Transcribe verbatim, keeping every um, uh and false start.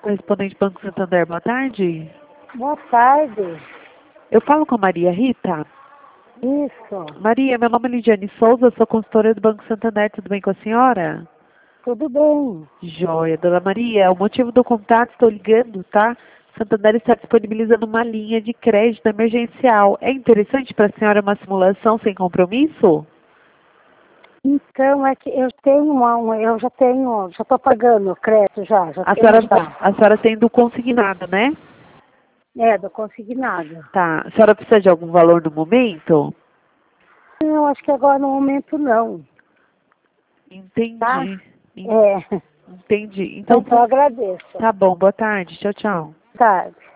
Correspondente Banco Santander, boa tarde. Boa tarde. Eu falo com a Maria Rita. Isso. Maria, meu nome é Lidiane Souza, sou consultora do Banco Santander, tudo bem com a senhora? Tudo bem. Joia, dona Maria, o motivo do contato, estou ligando, tá? Santander está disponibilizando uma linha de crédito emergencial. É interessante para a senhora uma simulação sem compromisso? Então, é que eu tenho uma, uma- eu já tenho, já estou pagando o crédito já, já A tenho senhora, já. a senhora tem do consignado, né? É, do consignado. Tá. A senhora precisa de algum valor no momento? Não, acho que agora no momento não. Entendi. Tá? En- É. Entendi. Então, Então, eu agradeço. tá bom. Boa tarde. Tchau, tchau. Boa tarde.